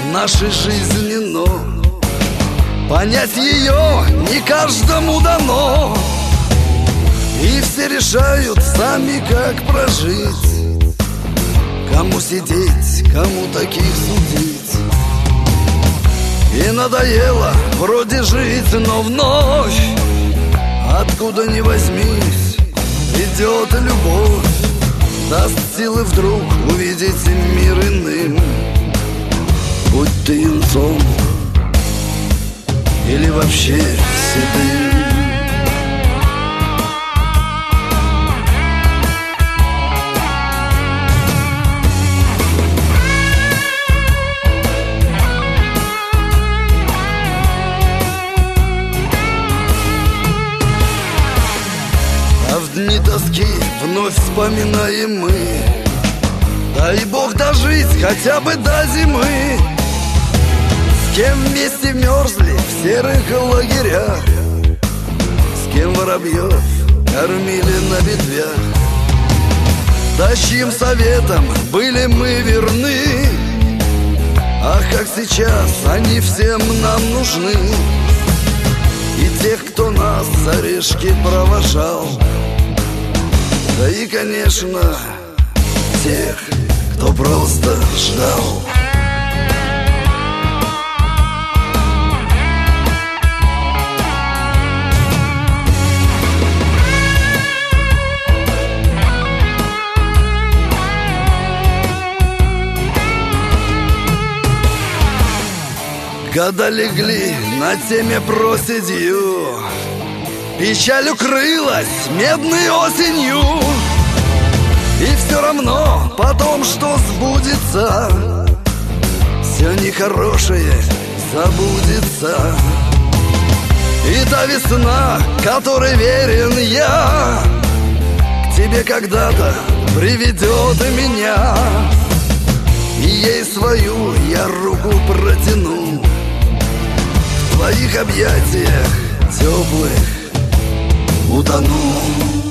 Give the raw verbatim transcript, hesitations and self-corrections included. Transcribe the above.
нашей жизни, но понять ее не каждому дано. И все решают сами, как прожить, кому сидеть, кому таких судить. И надоело вроде жить, но вновь, откуда ни возьмись, идет любовь. Даст силы вдруг увидеть мир иным, будь ты юнцом или вообще седым. А в дни тоски вновь вспоминаем мы, дай Бог дожить хотя бы до зимы. С кем вместе мерзли в серых лагерях, с кем воробьев кормили на ветвях, да чьим советом были мы верны. Ах, как сейчас они всем нам нужны. И тех, кто нас за решки провожал, да и, конечно, тех, кто просто ждал. Года легли на теме проседью, печаль укрылась медной осенью. И все равно потом, что сбудется, все нехорошее забудется. И та весна, которой верен я, к тебе когда-то приведет меня. И ей свою я руку протяну, в твоих объятиях теплых утону.